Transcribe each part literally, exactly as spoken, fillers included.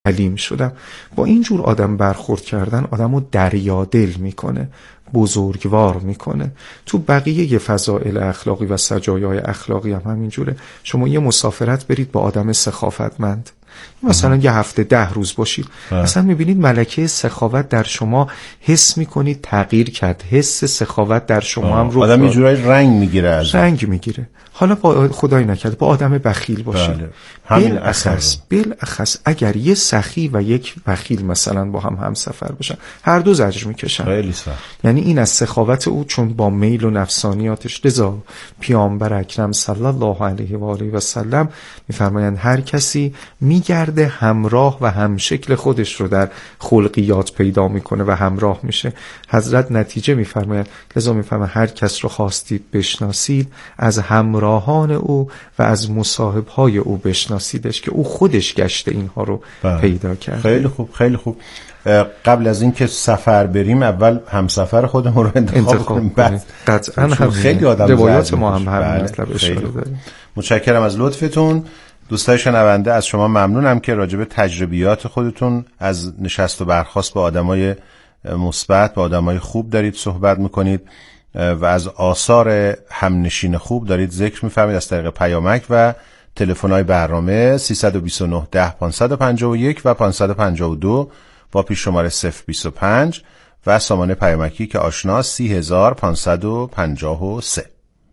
حلیم شدم. با این جور آدم برخورد کردن آدمو دریادل میکنه، بزرگوار میکنه. تو بقیه فضائل اخلاقی و سجایای اخلاقی هم همینجوره. شما یه مسافرت برید با آدم سخاوتمند، مثلا یه هفته ده روز باشید، اصلا میبینید ملکه سخاوت در شما حس میکنید تغییر کرد، حس سخاوت در شما هم رو آدم یه جورایی رنگ میگیره، از رنگ میگیره. حالا با خدای نکرد با آدم بخیل باشید، بالاخص بالاخص اگر یه سخی و یک بخیل مثلا با هم همسفر باشن، هر دو زجر میکشن. خیلی سخت. یعنی این از سخاوت او، چون با میل و نفسانیاتش. لذا پیامبر اکرم صلی الله علیه و آله و سلم میفرمایند هر کسی میگرده همراه و همشکل خودش رو در خلقیات پیدا میکنه و همراه میشه. حضرت نتیجه میفرمایند، لذا میفرمایند هر کس رو خواستید بشناسید، از همراهان او و از مصاحبهای او بشناسیدش که او خودش گشته اینها رو بله. پیدا کرد. خیلی خوب، خیلی خوب. قبل از این که سفر بریم اول همسفر خودمون رو انتخاب, انتخاب کنیم. بعد قطعا هم خیلی آدم روایات ما هم همین مطلب اشاره داریم. متشکرم از لطفتون. دوستای شنونده، از شما ممنونم که راجع به تجربیات خودتون از نشست و برخاست با آدمای مثبت، با آدمای خوب دارید صحبت میکنید و از آثار همنشین خوب دارید ذکر میفرمایید از طریق پیامک و تلفن‌های برنامه سه دو نه ده پانصد و پنجاه و یک و پانصد و پنجاه و دو با پیش شماره صفر بیست و پنج و سامانه پیامکی که آشنا سی هزار پانصد و پنجاه و سه.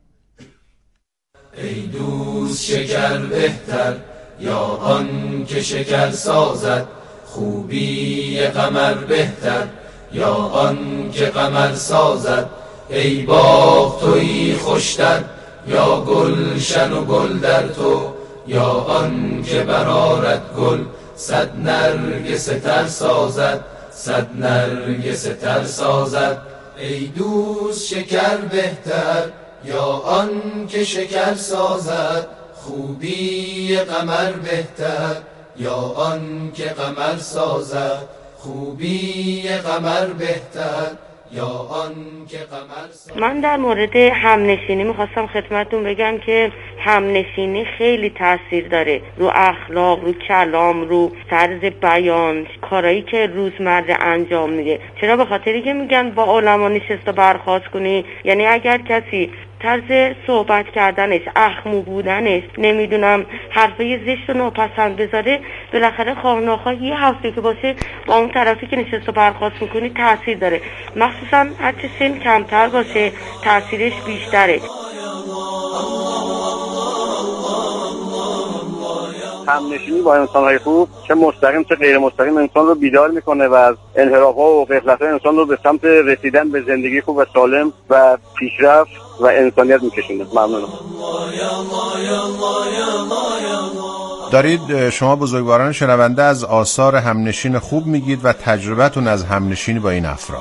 ای دوست شکر بهتر یا آن که شکر سازد، خوبی قمر بهتر یا آن که قمر سازد. ای باغ تویی خوشتر یا گلشن و گل در تو، یا آن که برآرد گل صد نرگس تر سازد، صد نرگس تر سازد. ای دوست شکر بهتر یا آن که شکر سازد، خوبی قمر بهتر یا آن که قمر سازد، خوبی قمر بهتر یا آن که قمر سازد. من در مورد همنشینی میخواستم خدمتتون بگم که همنشینی خیلی تاثیر داره رو اخلاق، رو کلام، رو طرز بیان، کارهایی که روزمره انجام میده. چرا؟ به خاطری که میگن با علما نشست و برخاست کنی. یعنی اگر کسی طرز صحبت کردنش، اخمو بودنش، نمیدونم حرفای زشت و ناپسند بذاره، بالاخره خواه ناخواه یه هفته که باشه با اون طرفی که نشست و برخاست میکنی تاثیر داره. مخصوصا هرچه سن کمتر باشه تاثیرش بیشتره. همنشینی با انسان‌های خوب چه مستقیم چه غیر مستقیم انسان رو بیدار میکنه و از انحراف‌ها و غفلت‌های انسان رو به سمت رسیدن به زندگی خوب و سالم و پیشرفت و انسانیت میکشونه. ممنونم. دارید شما بزرگواران شنونده از آثار همنشین خوب میگید و تجربتون از همنشینی با این افراد.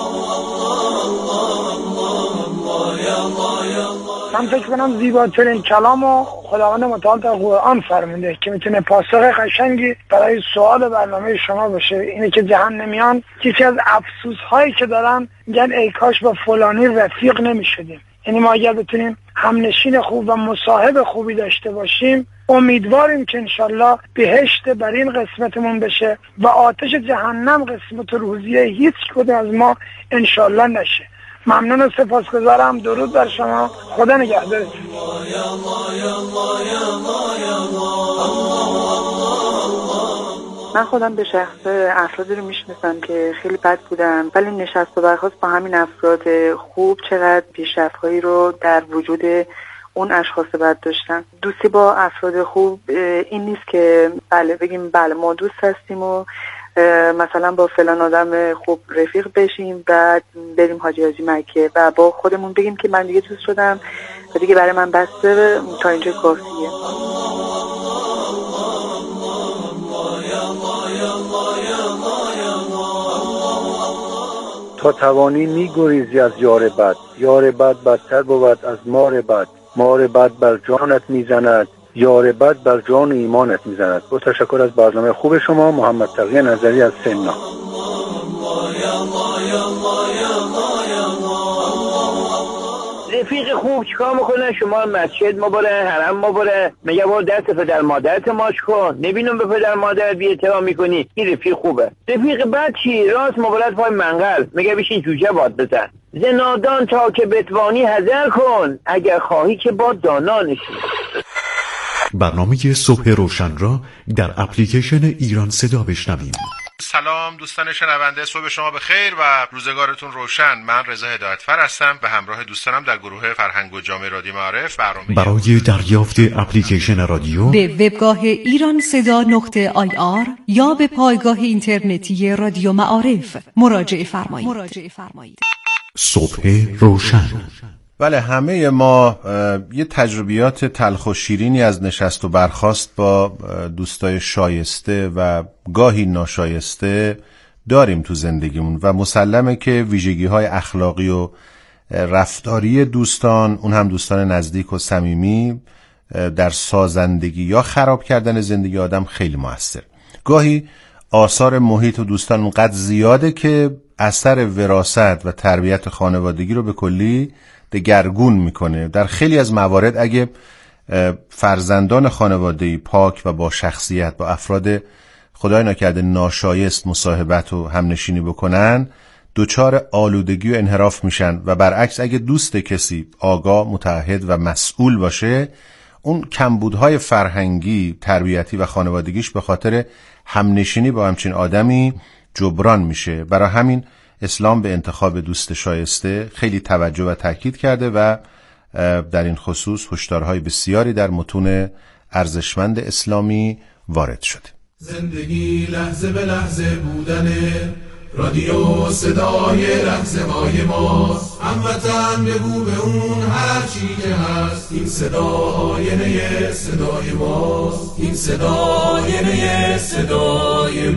من فکر کنم زیباترین کلام و خداوند متعال در قرآن فرموده که میتونه پاسخ قشنگی برای سوال برنامه شما باشه. اینه که جهنمیان یکی از افسوس هایی که دارن میگن ای کاش با فلانی رفیق نمیشدیم. یعنی ما اگر بتونیم همنشین خوب و مصاحب خوبی داشته باشیم، امیدواریم که انشالله بهشت بر این قسمتمون بشه و آتش جهنم قسمت روزیه هیچ کدوم از ما انشالله نشه. ممنون و سپاسگزارم. درود بر شما. خدا نگهدارتون. من خودم به شخص افرادی رو میشناسم که خیلی بد بودن، ولی نشست و برخاست با همین افراد خوب چقدر پیشرفت‌هایی رو در وجود اون اشخاص بد داشتن. دوستی با افراد خوب این نیست که بله بگیم بله ما دوست هستیم و مثلا با فلان آدم خوب رفیق بشیم بعد بریم حاجی حاجی مکه و با خودمون بگیم که من دیگه دوست شدم و دیگه برای من بسته تا اینجا کافیه. تا توانی میگریزی از یار بد، یار بد بدتر بود از مار بد، مار بد بر جانت میزند، یار بد بر جان ایمانت میزند. با تشکر از برنامه خوب شما. محمد تقی نظری از سنا. رفیق خوب چیکار میکنه؟ شما مسجد مباره، حرم مباره، میگه برو دست پدر مادرت ماچ کن، نبینم به پدر مادرت بی احترام میکنی، این رفیق خوبه. رفیق بد چی؟ راست مبارد پای منقل، میگه بشین جوجه باد بزن. زنادان تا که بتوانی حذر کن، اگر خواهی که با دانا نشی. برنامه صبح روشن را در اپلیکیشن ایران صدا بشنویم. سلام دوستان شنونده، صبح شما بخیر و روزگارتون روشن. من رضا هدایتفر هستم به همراه دوستانم در گروه فرهنگ و جامعه رادیو معارف برنامه برای دریافت اپلیکیشن رادیو به وبگاه ایران صدا نقطه آی آر یا به پایگاه اینترنتی رادیو معارف مراجعه فرمایید. صبح روشن. بله، همه ما یه تجربیات تلخ و شیرینی از نشست و برخاست با دوستای شایسته و گاهی ناشایسته داریم تو زندگیمون و مسلمه که ویژگی‌های اخلاقی و رفتاری دوستان، اون هم دوستان نزدیک و صمیمی، در سازندگی یا خراب کردن زندگی آدم خیلی موثر. گاهی آثار محیط و دوستان اونقدر زیاده که اثر وراثت و تربیت خانوادگی رو به کلی دگرگون میکنه. در خیلی از موارد اگه فرزندان خانواده‌ای پاک و با شخصیت با افراد خدای نکرده ناشایست مصاحبت و همنشینی بکنن، دوچار آلودگی و انحراف میشن و برعکس اگه دوست کسی آگاه، متعهد و مسئول باشه، اون کمبودهای فرهنگی، تربیتی و خانوادگیش به خاطر همنشینی با همچین آدمی جبران میشه. برای همین اسلام به انتخاب دوست شایسته خیلی توجه و تاکید کرده و در این خصوص هشدارهای بسیاری در متون ارزشمند اسلامی وارد شده. زندگی لحظه به لحظه بودنه، رادیو صدای لحظه های ماست. هموطن بگو به اون هر چی که هست، این صدا آینه صدای ماست، این صدا آینه صدای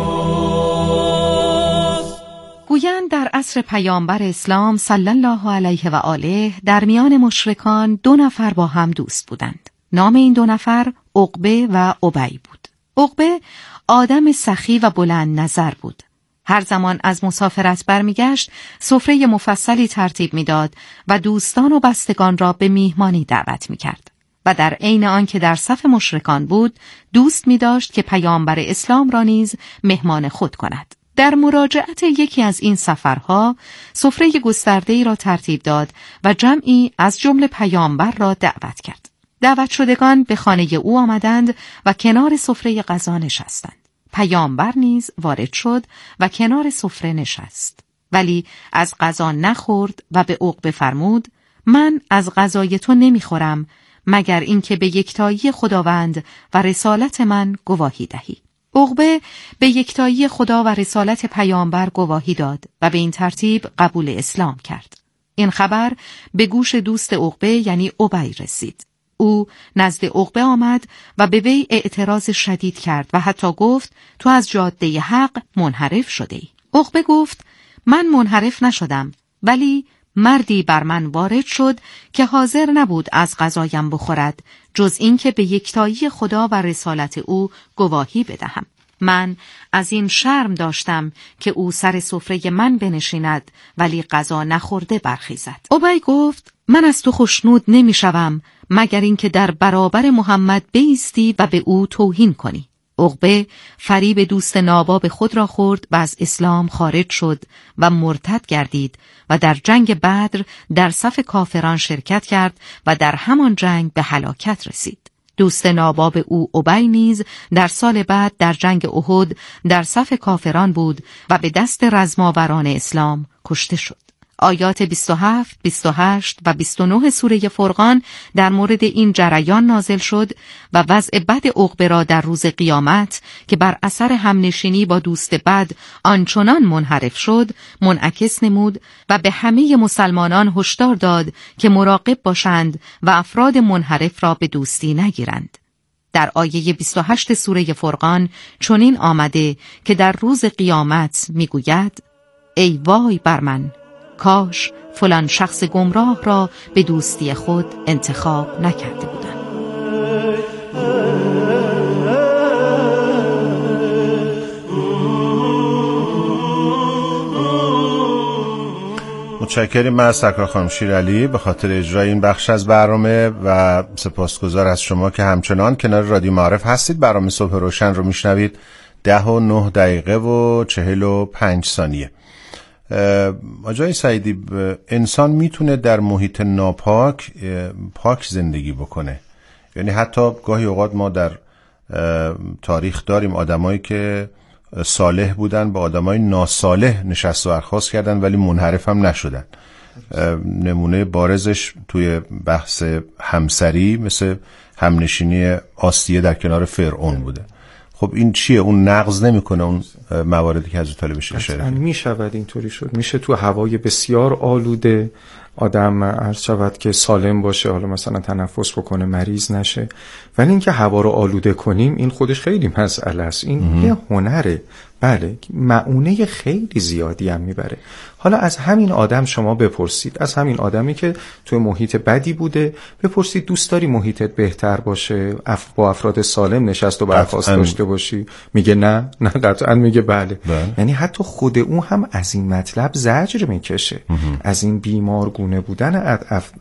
ماست. گویند در عصر پیامبر اسلام صلی الله علیه و آله در میان مشرکان دو نفر با هم دوست بودند. نام این دو نفر عقبه و ابی بود. عقبه آدم سخی و بلند نظر بود. هر زمان از مسافرت برمیگشت سفره مفصلی ترتیب میداد و دوستان و بستگان را به میهمانی دعوت میکرد و در عین آن که در صف مشرکان بود دوست می‌داشت که پیامبر اسلام را نیز مهمان خود کند. در مراجعت یکی از این سفرها سفره گسترده‌ای را ترتیب داد و جمعی از جمله پیامبر را دعوت کرد. دعوت شدگان به خانه او آمدند و کنار سفره غذا نشستند. پیامبر نیز وارد شد و کنار سفره نشست، ولی از غذا نخورد و به عقبه فرمود: من از غذای تو نمیخورم مگر اینکه به یکتایی خداوند و رسالت من گواهی دهی. عقبه به یکتایی خدا و رسالت پیامبر گواهی داد و به این ترتیب قبول اسلام کرد. این خبر به گوش دوست عقبه یعنی ابی رسید. او نزد عقبه آمد و به وی اعتراض شدید کرد و حتی گفت: تو از جاده حق منحرف شده ای. عقبه گفت: من منحرف نشدم، ولی مردی بر من وارد شد که حاضر نبود از غذایم بخورد جز اینکه به یکتایی خدا و رسالت او گواهی بدهم. من از این شرم داشتم که او سر سفره من بنشیند ولی غذا نخورده برخیزد. ابی گفت: من از تو خوشنود نمیشوم مگر اینکه در برابر محمد بایستی و به او توهین کنی. عقبه فریب دوست ناباب خود را خورد و از اسلام خارج شد و مرتد گردید و در جنگ بدر در صف کافران شرکت کرد و در همان جنگ به هلاکت رسید. دوست ناباب او ابی نیز در سال بعد در جنگ احد در صف کافران بود و به دست رزماوران اسلام کشته شد. آیات بیست و هفت، بیست و هشت و بیست و نه سوره فرقان در مورد این جریان نازل شد و وضع بد عقبه را در روز قیامت که بر اثر همنشینی با دوست بد آنچنان منحرف شد منعکس نمود و به همه مسلمانان هشدار داد که مراقب باشند و افراد منحرف را به دوستی نگیرند. در آیه بیست و هشت سوره فرقان چنین آمده که در روز قیامت میگوید: ای وای بر من، کاش فلان شخص گمراه را به دوستی خود انتخاب نکرده بودم. متشکریم من از سرکار خانم شیرعلی به خاطر اجرای این بخش از برنامه و سپاسگزار از شما که همچنان کنار رادیو معارف هستید. برنامه صبح روشن رو میشنوید. ده و نه دقیقه و چهل و پنج ثانیه. آجای سعیدی، انسان میتونه در محیط ناپاک پاک زندگی بکنه؟ یعنی حتی گاهی اوقات ما در تاریخ داریم آدمایی که صالح بودن با آدمای ناصالح نشست و برخاست کردن ولی منحرف هم نشدن. نمونه بارزش توی بحث همسری مثل همنشینی آسیه در کنار فرعون بوده. خب این چیه؟ اون نقض نمیکنه اون مواردی که حضرت علی بهش اشاره کردن؟ میشود اینطوری شد. میشه تو هوای بسیار آلوده آدم عرض شود که سالم باشه، حالا مثلا تنفس بکنه مریض نشه، ولی اینکه هوا رو آلوده کنیم این خودش خیلی مسئله است. این یه هنره، بله، معنونه خیلی زیادی هم میبره. حالا از همین آدم شما بپرسید، از همین آدمی که توی محیط بدی بوده بپرسید دوست داری محیطت بهتر باشه، اف با افراد سالم نشست و برخاست داشته باشی؟ میگه نه. نه قطعا میگه بله. بله. یعنی حتی خود اون هم از این مطلب زجر میکشه، از این بیمارگونه بودن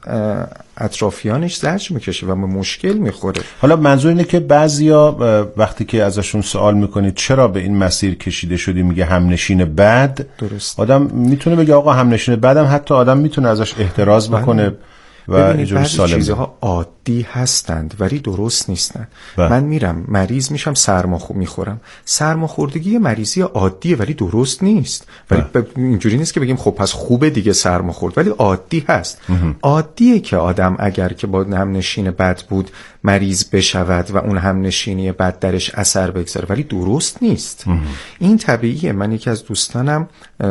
اطرافیانش زجر میکشه و به مشکل میخوره. حالا منظور اینه که بعضیا وقتی که ازشون سوال میکنید چرا به این مسیر کشیده شدی، میگه همنشین بد. درست. آدم میتونه بگه آقا همنشین بدم حتی آدم میتونه ازش احتراز بکنه و اینجوری سالم. بعضی چیزها عادی هستند ولی درست نیستند. من میرم مریض میشم، سرما خوب میخورم. سرماخوردگی مریضی عادیه ولی درست نیست. ولی اینجوری نیست که بگیم خب پس خوبه دیگه سرما خورد، ولی عادی هست. عادیه که آدم اگر که با همنشین بد بود مریض بشود و اون همنشینی بد درش اثر بگذاره، ولی درست نیست. این طبیعیه. من یکی از دوستانم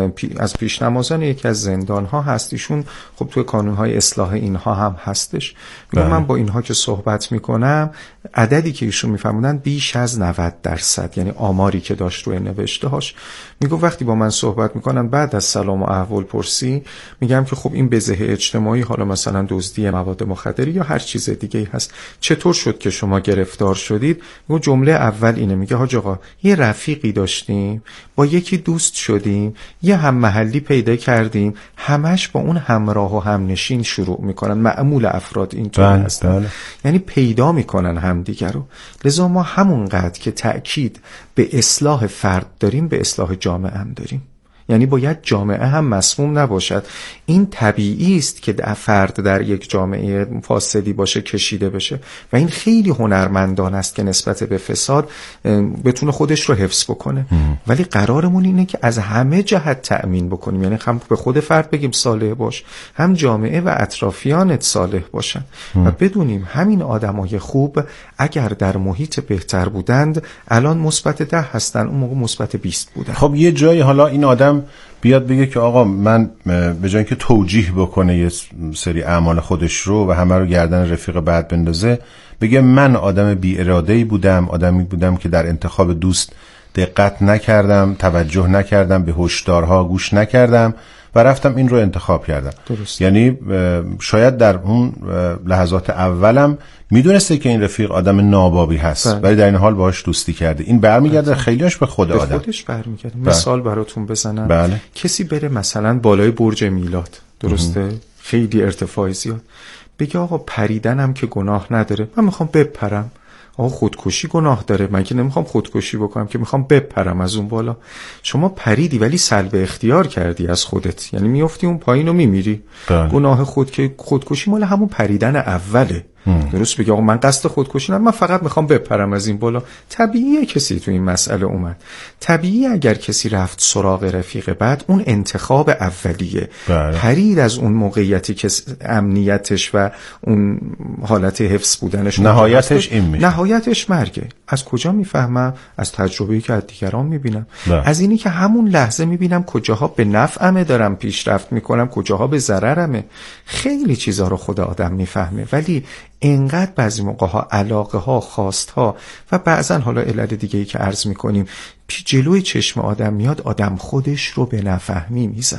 از پیشنمازان یکی از زندان‌ها هست، ایشون خب توی کانون‌های اصلاح اینها هم هستش. من با اینها که صحبت میکنم عددی که ایشون میفرمودن بیش از نود درصد، یعنی آماری که داشت روی نوشته هاش، میگه وقتی با من صحبت میکنن بعد از سلام و احوال پرسی میگم که خب این بزه اجتماعی، حالا مثلا دزدی مواد مخدری یا هر چیز دیگه هست، چطور شد که شما گرفتار شدید؟ میگه جمله اول اینه، میگه حاج آقا یه رفیقی داشتیم، با یکی دوست شدیم، یه هم محلی پیدا کردیم، همش با اون همراه و همنشین شروع میکنن. معمول افراد اینطور هستن، یعنی پیدا میکنن همدیگر رو. لذا ما همونقدر که تأکید به اصلاح فرد داریم به اصلاح جامعه هم داریم. یعنی باید جامعه هم مسموم نباشد. این طبیعی است که فرد در یک جامعه فاسدی باشه، کشیده بشه، و این خیلی هنرمندانه است که نسبت به فساد بتونه خودش رو حفظ بکنه. ام. ولی قرارمون اینه که از همه جهت تأمین بکنیم، یعنی هم به خود فرد بگیم صالح باش، هم جامعه و اطرافیانت صالح باشن. ام. و بدونیم همین آدمای خوب اگر در محیط بهتر بودند الان مثبت ده هستن، اون موقع مثبت بیست بودن. خب یه جایی حالا این آدم بیاد بگه که آقا من به جای اینکه توجیه بکنه یه سری اعمال خودش رو و همه رو گردن رفیق بعد بندازه، بگه من آدم بی اراده‌ای بودم، آدمی بودم که در انتخاب دوست دقت نکردم، توجه نکردم، به هشدارها گوش نکردم و رفتم این رو انتخاب کردم. درست. یعنی شاید در اون لحظات اولم میدونسته که این رفیق آدم نابابی هست، ولی بله. در این حال باهاش دوستی کرده. این برمیگرده خیلیش به خود به آدم. خودش برمیگرده. مثال براتون بزنم. بله. کسی بره مثلا بالای برج میلاد، درسته؟ ام. خیلی ارتفاع زیاد، بگه آقا پریدنم که گناه نداره، من میخوام بپرم. آقا خودکشی گناه داره، من که نمیخوام خودکشی بکنم که میخوام بپرم از اون بالا. شما پریدی ولی سلب اختیار کردی از خودت، یعنی میافتی اون پایین و میمیری. گناه خود که خودکشی مال همون پریدن اوله. هم. درست بگی آقا من قصد خودکشی ندارم، من فقط میخوام بپرم از این بالا. طبیعیه کسی تو این مسئله اومد. طبیعیه اگر کسی رفت سراغ رفیق بعد، اون انتخاب اولیه. بله. پرید از اون موقعیتی که امنیتش و اون حالت حفظ بودنش نهایتش این میشه. نهایتش مرگه. از کجا میفهمم؟ از تجربه‌ای که از دیگران میبینم. بله. از اینی که همون لحظه میبینم کجاها به نفعمه دارم پیشرفت میکنم، کجاها به ضررمه. خیلی چیزا رو خود آدم میفهمه، ولی اینقدر بعضی موقع ها علاقه ها، خواست ها و بعضا حالا علل دیگه‌ای که عرض میکنیم جلوی چشم آدم میاد، آدم خودش رو به نفهمی میزنه.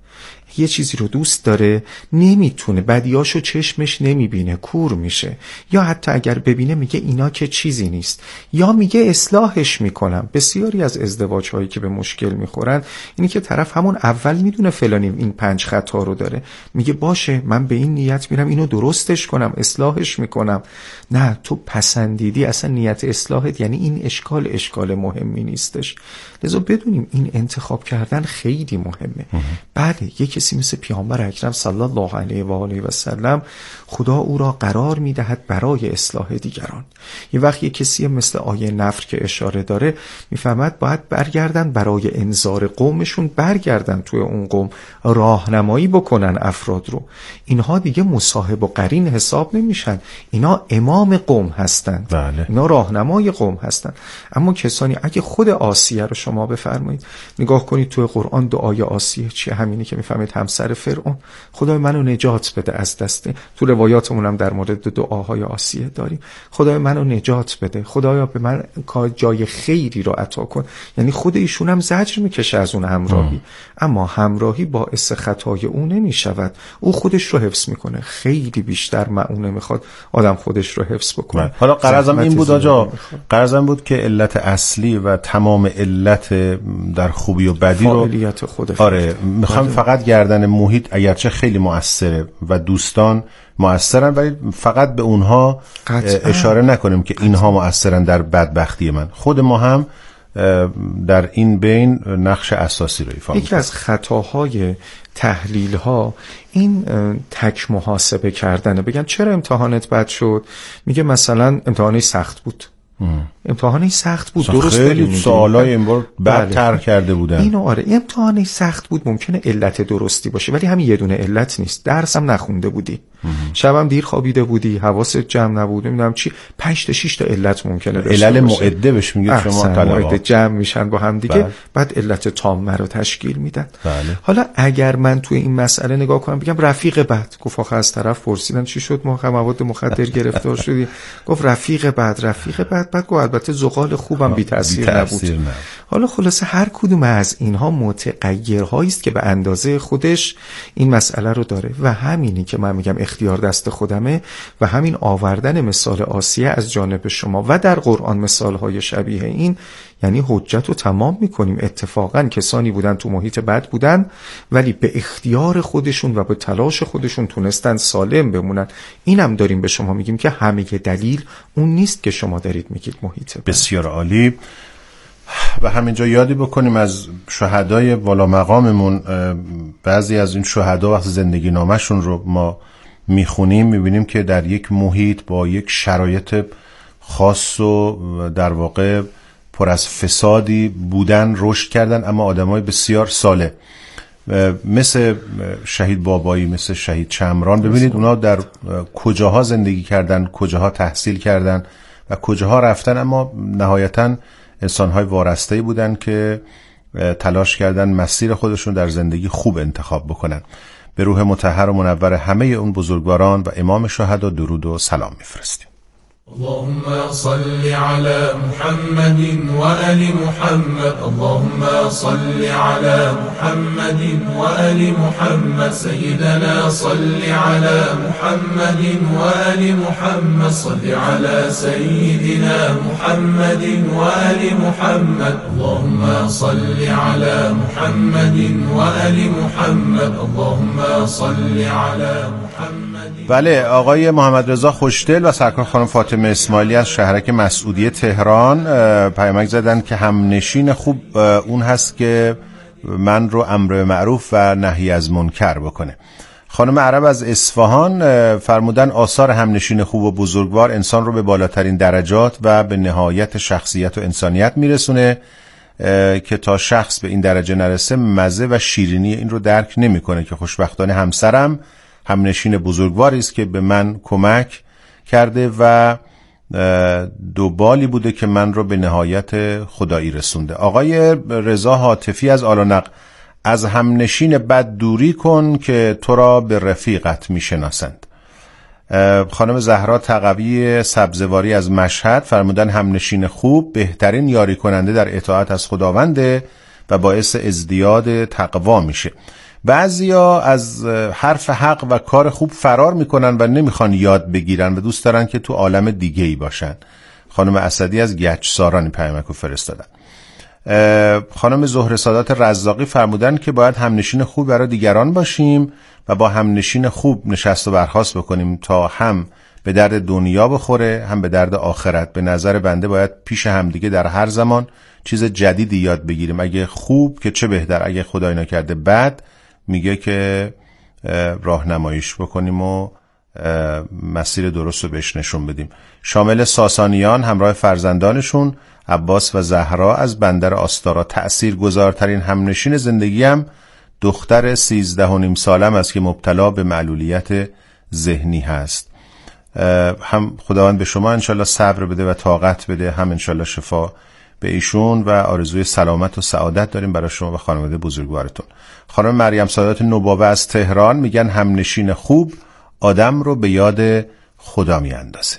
یه چیزی رو دوست داره نمیتونه، بدیاشو چشمش نمیبینه، کور میشه، یا حتی اگر ببینه میگه اینا که چیزی نیست، یا میگه اصلاحش میکنم. بسیاری از ازدواج هایی که به مشکل میخورن اینی که طرف همون اول میدونه فلانی این پنج خطا رو داره، میگه باشه من به این نیت میرم اینو درستش کنم، اصلاحش میکنم. نه، تو پسندیدی، اصلا نیت اصلاحت یعنی این اشکال اشکال مهمی نیستش. لذا بدونیم این انتخاب کردن خیلی مهمه. بله، یه کسی مثل پیامبر اکرم صلی الله علیه و آله و سلم خدا او را قرار میدهد برای اصلاح دیگران. یه وقت یه کسی مثل آیه نفر که اشاره داره میفهمد باید برگردن برای انذار قومشون، برگردن توی اون قوم راهنمایی بکنن افراد رو. اینها دیگه مصاحب و قرین حساب نمیشن، اینا امام قوم هستند. بله. اینا راهنمای قوم هستند. اما کسانی، اگه خود آسیه رو شما بفرمایید نگاه کنید توی قرآن، دعای آسیه چیه؟ همینی که میفهمید همسر فرعون، خدای منو نجات بده از دست. تو روایاتمون هم در مورد دعاهای آسیه داریم، خدای منو نجات بده، خدایا به من جای خیری رو عطا کن. یعنی خود ایشون هم زجر میکشه از اون همراهی ام. اما همراهی باعث خطای او نمیشود، او خودش رو حفظ میکنه. خیلی بیشتر معونه میخواد آدم خودش رو حفظ بکنه. حالا قرضم این بود آجا، قرضم بود که علت اصلی و تمام علت در خوبی و بدی رو فاعلیت خود آره میخوام فقط گردن محیط اگرچه خیلی مؤثره و دوستان مؤثرن، ولی فقط به اونها قطعا اشاره نکنیم که اینها مؤثرن در بدبختی من. خود ما هم در این بین نقش اساسی رو ایفا می‌کنیم. یکی از خطاهای تحلیل ها این تک محاسبه کردنه. بگن چرا امتحانت بد شد؟ میگه مثلا امتحانی سخت بود. ام. امتحانی سخت بود، درست خیلی سوالای این بار بدتر کرده بودن. اینو آره، امتحانی سخت بود، ممکنه علت درستی باشه ولی همین یه دونه علت نیست. درس هم نخونده بودی، شبم دیر خوابیده بودی، حواست جمع نبود، نمیدونم چی، پنج تا شش تا علت ممکنه داشته علل معده بهش میگه شما طلبه معده جمع میشن با هم دیگه. بله. بعد علت تامه رو تشکیل میدن. بله. حالا اگر من توی این مسئله نگاه کنم بگم رفیق بد، گفت آخه از طرف پرسیدن چی شد ما مواد مخدر گرفتار شدی، گفت رفیق بد رفیق بد، بعد گفت البته زغال خوبم بی تاثیر نبود. نه. حالا خلاصه هر کدوم از اینها متغیرهایی است که به اندازه خودش این مسئله رو داره و همینی که من میگم اختیار دست خودمه و همین آوردن مثال آسیه از جانب شما و در قرآن مثالهای شبیه این، یعنی حجت رو تمام میکنیم. اتفاقا کسانی بودن تو محیط بد بودن ولی به اختیار خودشون و به تلاش خودشون تونستن سالم بمونن. اینم داریم به شما میگیم که همه دلیل اون نیست که شما دارید میگید محیط بد. بسیار عالی. و همینجا یادی بکنیم از شهدای والا مقاممون، بعضی از این شهدا وقتی زندگی نامشون رو ما میخونیم میبینیم که در یک محیط با یک شرایط خاص و در واقع پر از فسادی بودن، رشد کردن، اما آدمای بسیار صالح مثل شهید بابایی، مثل شهید چمران. ببینید اونا در کجاها زندگی کردن، کجاها تحصیل کردن و کجاها رفتن، اما نهایتاً انسان‌های وارسته‌ای بودن که تلاش کردن مسیر خودشون در زندگی خوب انتخاب بکنن. به روح مطهر و منور همه اون بزرگواران و امام شهدا درود و سلام میفرستیم. اللهم صل على محمد وآل محمد، اللهم صل على محمد وآل محمد، سيدنا صل على محمد وآل محمد، صل على سيدنا محمد وآل محمد، اللهم صل على محمد وآل محمد، اللهم صل على محمد. بله، آقای محمد رضا خوشدل و سرکار خانم فاطمه اسماعیلی از شهرک مسعودی تهران پیامک زدن که همنشین خوب اون هست که من رو امر به معروف و نهی از منکر بکنه. خانم عرب از اصفهان فرمودن آثار همنشین خوب و بزرگوار انسان رو به بالاترین درجات و به نهایت شخصیت و انسانیت میرسونه که تا شخص به این درجه نرسه مزه و شیرینی این رو درک نمیکنه که خوشبختانه همسرم همنشین بزرگواری است که به من کمک کرده و دو بالی بوده که من رو به نهایت خدایی رسونده. آقای رضا حاتفی از آلانق از همنشین بد دوری کن که تو را به رفیقت میشناسند. خانم زهرا تقوی سبزواری از مشهد فرمودن همنشین خوب بهترین یاری کننده در اطاعت از خداونده و باعث ازدیاد تقوا میشه. بعضیا از حرف حق و کار خوب فرار میکنن و نمیخوان یاد بگیرن و دوست دارن که تو عالم دیگه ای باشن. خانم اسدی از گچساران پیامکو فرستادن. خانم زهره سادات رزاقی فرمودن که باید همنشین خوب برای دیگران باشیم و با همنشین خوب نشست و برخاست بکنیم تا هم به درد دنیا بخوره هم به درد آخرت. به نظر بنده باید پیش همدیگه در هر زمان چیز جدیدی یاد بگیریم. اگه خوب که چه بهتر، اگه خدای نکرده بد میگه که راهنماییش بکنیم و مسیر درست رو بهش نشون بدیم. شامل ساسانیان همراه فرزندانشون عباس و زهرا از بندر آستارا. تأثیر گذارترین همنشین زندگیم دختر سیزده و نیم سالم است که مبتلا به معلولیت ذهنی هست. هم خداوند به شما انشالله صبر بده و طاقت بده، هم انشالله شفا به ایشون و آرزوی سلامت و سعادت داریم برای شما و خانواده بزرگوارتون. خانم مریم سادات نوباوه از تهران میگن همنشین خوب آدم رو به یاد خدا میاندازه.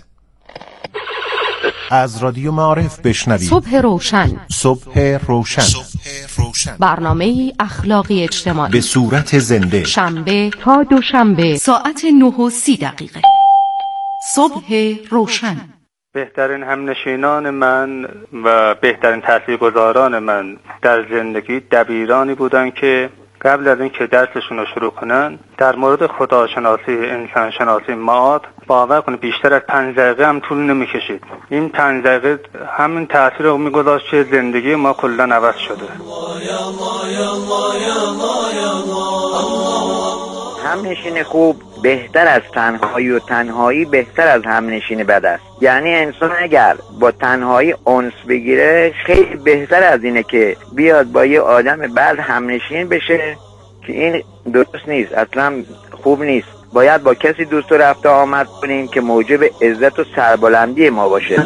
از رادیو معارف بشنوید صبح روشن. صبح روشن، صبح روشن. برنامه اخلاقی اجتماعی به صورت زنده، شنبه تا دوشنبه ساعت نه و سی دقیقه. صبح روشن. بهترین همنشینان من و بهترین تاثیرگذاران من در زندگی دبیرانی بودن که قبل از اینکه درسشون رو شروع کنن در مورد خداشناسی، انسانشناسی، معاد باور کنید بیشتر از پنج دقیقه هم طول نمی‌کشید. این پنج دقیقه همین تاثیر رو می‌گذاشت که زندگی ما کلاً عوض شده. همنشین خوب بهتر از تنهایی و تنهایی بهتر از همنشین بد است. یعنی انسان اگر با تنهایی انس بگیره خیلی بهتر از اینه که بیاد با یه آدم بد همنشین بشه که این درست نیست، اصلا خوب نیست. باید با کسی دوست و رفت آمد کنیم که موجب عزت و سربلندی ما باشه.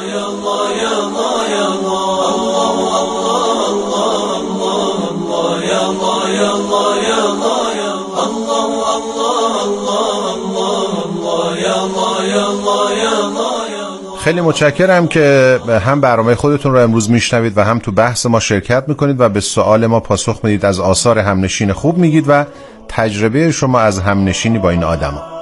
خیلی متشکرم که هم برنامه خودتون رو امروز میشنوید و هم تو بحث ما شرکت میکنید و به سوال ما پاسخ میدید. از آثار همنشین خوب میگید و تجربه شما از همنشینی با این آدم ها.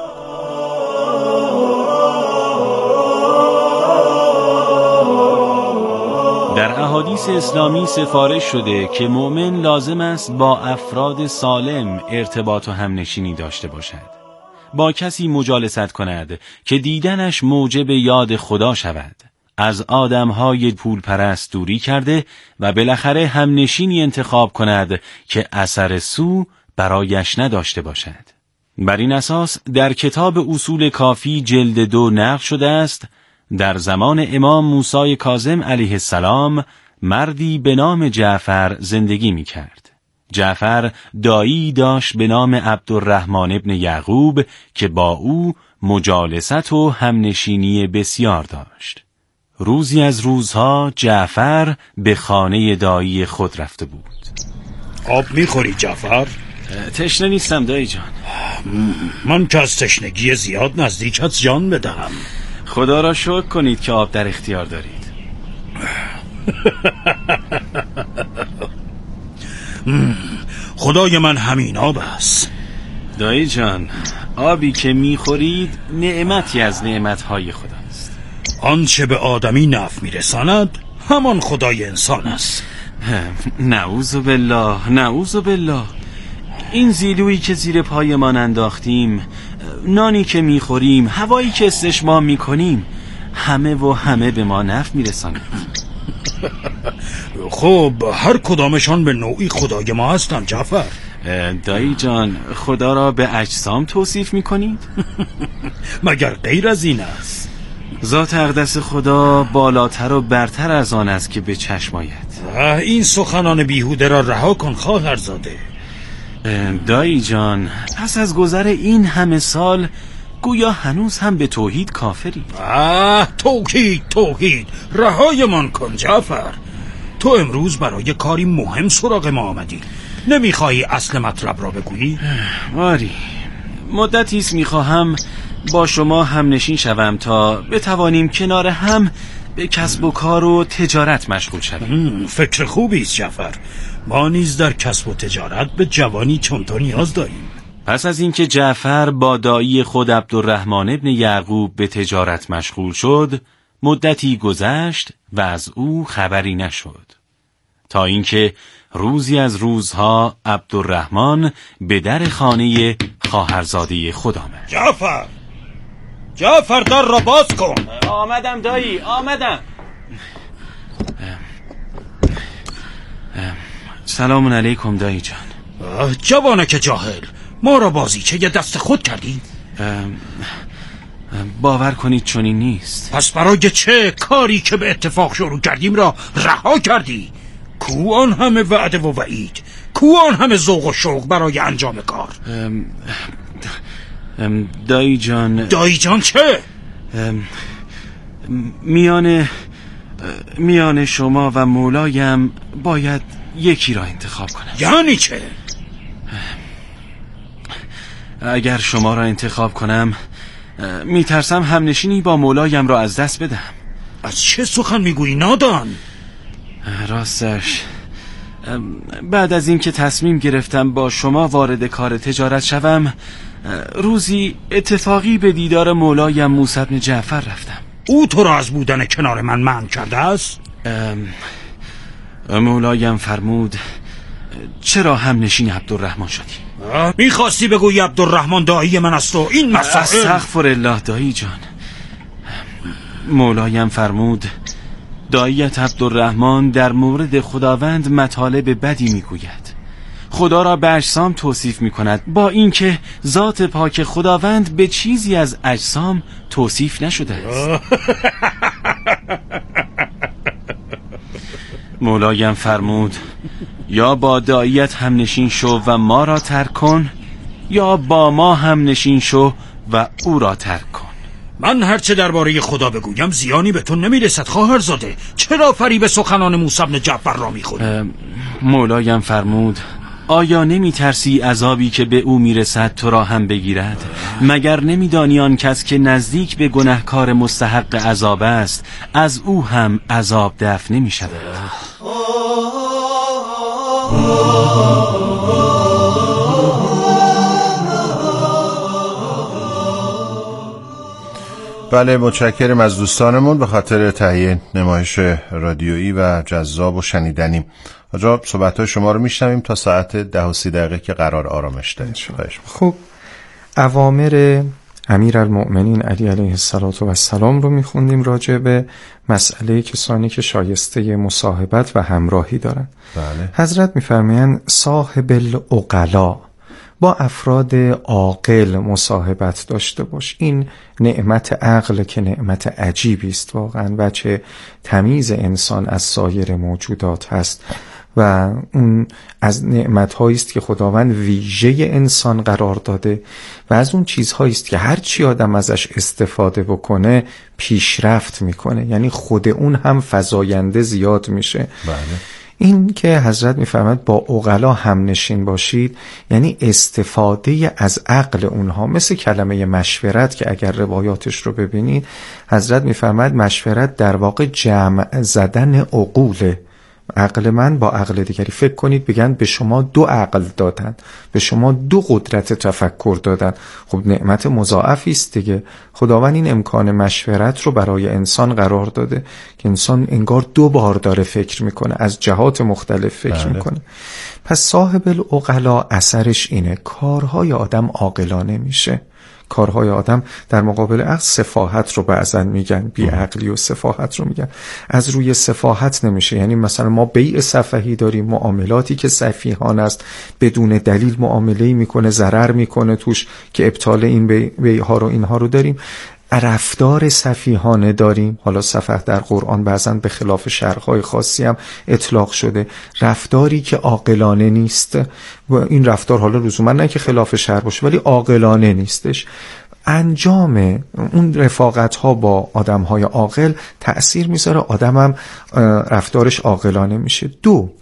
در احادیث اسلامی سفارش شده که مؤمن لازم است با افراد سالم ارتباط و همنشینی داشته باشد. با کسی مجالست کند که دیدنش موجب یاد خدا شود. از آدمهای پول پرست دوری کرده و بالاخره همنشینی انتخاب کند که اثر سو برایش نداشته باشد. بر این اساس در کتاب اصول کافی جلد دو نقل شده است در زمان امام موسی کاظم علیه السلام مردی به نام جعفر زندگی می کرد. جعفر دایی داشت به نام عبدالرحمن ابن یعقوب که با او مجالست و همنشینی بسیار داشت. روزی از روزها جعفر به خانه دایی خود رفته بود. آب میخوری جعفر؟ تشنه نیستم دایی جان. من که از تشنگی زیاد نزدیکت جان بدهم. خدا را شکر کنید که آب در اختیار دارید. خدای من همین آب است. دایی جان، آبی که میخورید نعمتی از نعمتهای خداست. آنچه به آدمی نفع میرساند همان خدای انسان است. نعوذ بالله، نعوذ بالله. این زیلویی که زیر پایمان انداختیم، نانی که میخوریم، هوایی که استشمام میکنیم، همه و همه به ما نفع میرساند. خب هر کدامشان به نوعی خدای ما هستند جعفر. دایی جان، خدا را به اجسام توصیف میکنید؟ مگر غیر از این است؟ ذات اقدس خدا بالاتر و برتر از آن است که به چشم آید. این سخنان بیهوده را رها کن خواهرزاده. دایی جان، پس از گذر این همه سال گویا هنوز هم به توحید کافری؟ آه توحید توحید رهای من کن جعفر. تو امروز برای کاری مهم سراغ ما آمدی. نمیخواهی اصل مطلب را بگویی؟ آری، مدتیست میخواهم با شما هم نشین شوم تا بتوانیم کنار هم به کسب و کار و تجارت مشغول شویم. فکر خوبی است جعفر. ما نیز در کسب و تجارت به جوانی چون تو نیاز داریم. پس از اینکه جعفر با دایی خود عبدالرحمن ابن یعقوب به تجارت مشغول شد، مدتی گذشت و از او خبری نشد، تا اینکه روزی از روزها عبدالرحمن به در خانه خواهرزاده خود آمد. جعفر جعفر در را باز کن. آمدم دایی، آمدم. سلام علیکم دایی جان. جوانک جاهل، ما را بازیچه دست خود کردی؟ باور کنید چنین نیست. پس برای چه کاری که به اتفاق شروع کردیم را رها کردی؟ کو آن همه وعده و وعید؟ کو آن همه ذوق و شوق برای انجام کار؟ ام ام دایی جان. دایی جان چه؟ میان میان شما و مولایم باید یکی را انتخاب کنم. یعنی چه؟ اگر شما را انتخاب کنم میترسم همنشینی با مولایم را از دست بدم. از چه سخن میگویی نادان؟ راستش بعد از اینکه تصمیم گرفتم با شما وارد کار تجارت شوم، روزی اتفاقی به دیدار مولایم موسی بن جعفر رفتم. او تو را از بودن کنار من منع کرده است؟ مولایم فرمود چرا همنشین عبدالرحمن شدی؟ میخواستی بگویی عبدالرحمن دایی من است و این مسائل؟ استغفر الله دایی جان. مولایم فرمود داییت عبدالرحمن در مورد خداوند مطالب بدی میگوید، خدا را به اجسام توصیف میکند، با اینکه ذات پاک خداوند به چیزی از اجسام توصیف نشده است. مولایم فرمود یا با داییت هم نشین شو و ما را ترک کن، یا با ما هم نشین شو و او را ترک کن. من هرچه درباره خدا بگویم زیانی به تو نمیرسد خواهرزاده. چرا فریب سخنان موسی بن جعفر را میخوری؟ مولایم فرمود آیا نمی ترسی عذابی که به او میرسد تو را هم بگیرد؟ مگر نمیدانی آن کس که نزدیک به گناهکار مستحق عذاب است از او هم عذاب دفع نمی شود؟ بله، متشکرم از دوستانمون به خاطر تهیه نمایش رادیویی و جذاب و شنیدنی. آجا صحبت‌های شما رو میشنویم تا ساعت ده و سی دقیقه که قرار آرامش داریم. خب اوامر امیرالمؤمنین علی علیه السلام رو میخوندیم راجع به مسئله کسانی که شایسته مصاحبت و همراهی دارن. بله. حضرت میفرمایند صاحب العقلا، با افراد عاقل مصاحبت داشته باش. این نعمت عقل که نعمت عجیبی است واقعا، و چه تمیز انسان از سایر موجودات هست و اون از نعمت‌هایی است که خداوند ویژه انسان قرار داده و از اون چیزهایی است که هر چی آدم ازش استفاده بکنه پیشرفت میکنه، یعنی خود اون هم فزاینده زیاد میشه. بله. این که حضرت میفرماد با عقلا هم نشین باشید یعنی استفاده از عقل اونها، مثل کلمه مشورت که اگر روایاتش رو ببینید حضرت میفرماد مشورت در واقع جمع زدن عقوله. عقل من با عقل دیگری، فکر کنید بگن به شما دو عقل دادن، به شما دو قدرت تفکر دادن، خب نعمت مضاعفی است دیگه. خداوند این امکان مشورت رو برای انسان قرار داده که انسان انگار دو بار داره فکر میکنه، از جهات مختلف فکر بله. میکنه. پس صاحب العقلا اثرش اینه کارهای آدم عاقلانه میشه. کارهای آدم در مقابل عقل سفاهت رو بعضن میگن، بی عقلی و سفاهت رو میگن. از روی سفاهت نمیشه، یعنی مثلا ما بیع سفهی داریم، معاملاتی که سفیهانه است، بدون دلیل معامله‌ای میکنه، ضرر میکنه توش که ابطال این بیعها رو اینها رو داریم. رفتار سفیهانه داریم، حالا سفه در قرآن بعضن به خلاف شرح‌های خاصی هم اطلاق شده، رفتاری که عاقلانه نیست و این رفتار حالا لزوما نه که خلاف شرع باشه ولی عاقلانه نیستش. انجام اون رفاقت ها با آدم های عاقل تأثیر میذاره، آدم هم رفتارش عاقلانه میشه. دو،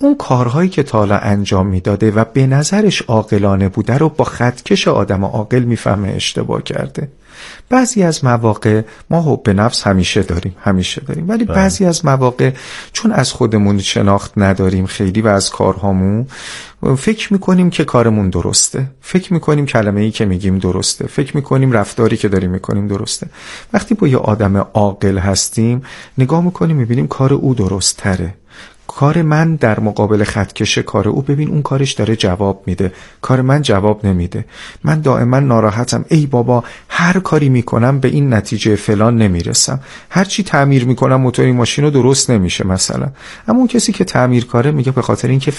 اون کارهایی که تا حالا انجام میداده و به نظرش عاقلانه بوده رو با خطکش آدم عاقل میفهمه اشتباه کرده. بعضی از مواقع ما حب نفس همیشه داریم همیشه داریم ولی بله. بعضی از مواقع چون از خودمون شناخت نداریم خیلی و از کارهامون فکر میکنیم که کارمون درسته، فکر میکنیم کلمه‌ای که میگیم درسته، فکر میکنیم رفتاری که داریم میکنیم درسته. وقتی با یه آدم عاقل هستیم نگاه میکنیم میبینیم کار او درست تره، کار من در مقابل خطکش کار او ببین اون کارش داره جواب میده، کار من جواب نمیده. من دائما ناراحتم، ای بابا هر کاری میکنم به این نتیجه فلان نمیرسم، هر چی تعمیر میکنم موتور این ماشین رو درست نمیشه مثلا. اما اون کسی که تعمیر کاره میگه به خاطر اینکه